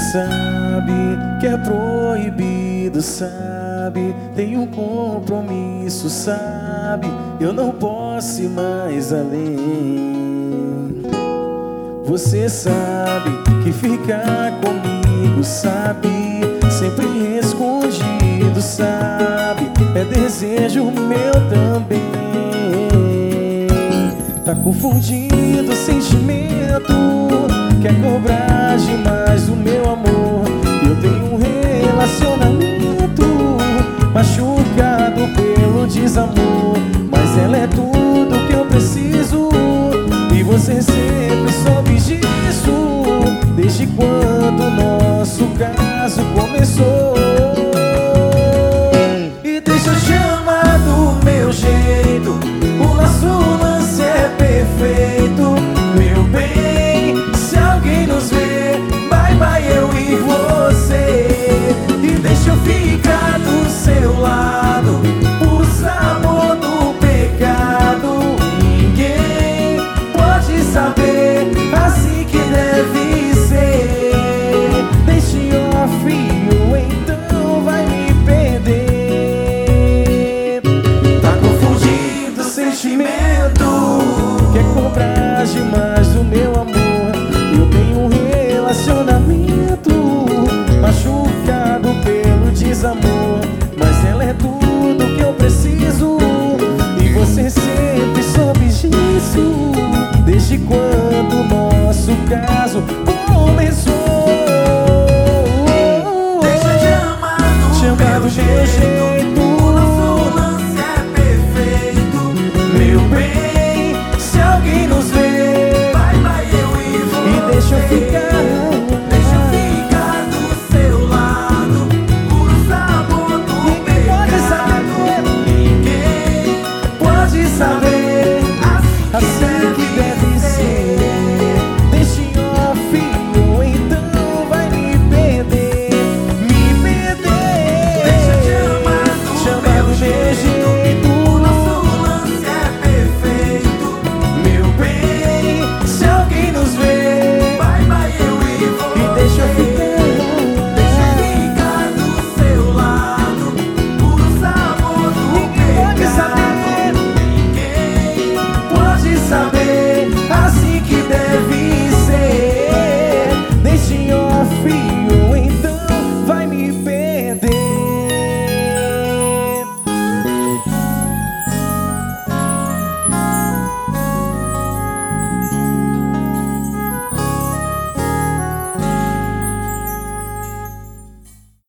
sabe que é proibido, sabe? Tem um compromisso, sabe? Eu não posso ir mais além. Você sabe que ficar comigo, sabe? Sempre escondido, sabe? É desejo meu também. Tá confundindo o sentimento, quer cobrar demais o meu amor. Eu tenho um relacionamento machucado pelo desamor, mas ela é tudo que eu preciso e você sempre soube disso. Desde quando o nosso caso começou. E deixa eu te amar do meu jeito, o nosso lance é perfeito. Meu bem, se alguém nos vê, bye bye eu e você. E deixa eu ficar do seu lado, o sabor do pecado. Ninguém pode saber, assim que deve ser. Deixe o frio, então vai me perder. Tá confundindo o sentimento, quer cobrar demais o meu amor. Eu tenho um relacionamento machucado pelo desamor, mas ela é tudo que eu preciso e você sempre soube disso. Desde quando o nosso caso